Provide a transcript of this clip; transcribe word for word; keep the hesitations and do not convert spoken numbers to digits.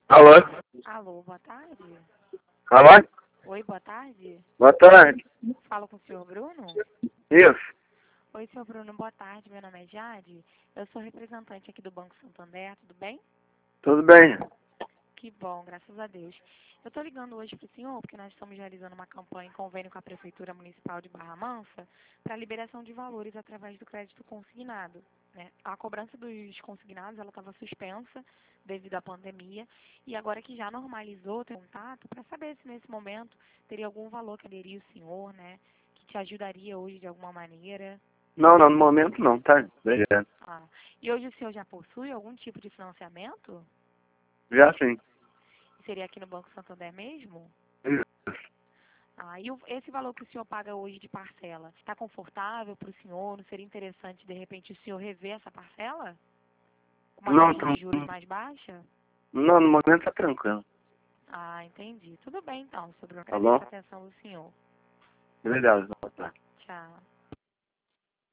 Alô? Alô, boa tarde. Alô? Oi, boa tarde. Boa tarde. Falo com o senhor Bruno? Isso. Oi, senhor Bruno, boa tarde. Meu nome é Jade. Eu sou representante aqui do Banco Santander, tudo bem? Tudo bem? Que bom, graças a Deus. Eu estou ligando hoje para o senhor porque nós estamos realizando uma campanha em convênio com a Prefeitura Municipal de Barra Mansa para liberação de valores através do crédito consignado, né? A cobrança dos consignados ela estava suspensa devido à pandemia e agora que já normalizou, tem contato para saber se nesse momento teria algum valor que aderia o senhor, né? Que te ajudaria hoje de alguma maneira. Não, não, no momento não, tá? Obrigado. Ah, e hoje o senhor já possui algum tipo de financiamento? Já sim. Seria aqui no Banco Santander mesmo? Isso. Ah, e o, esse valor que o senhor paga hoje de parcela, está confortável para o senhor? Não seria interessante, de repente, o senhor rever essa parcela? Com uma Não, taxa de juros não, mais baixa? não, no momento tá tranquilo. Ah, entendi. Tudo bem, então, sobre Tá agradeço bom? a atenção do senhor. Obrigado. Boa tarde. Tchau.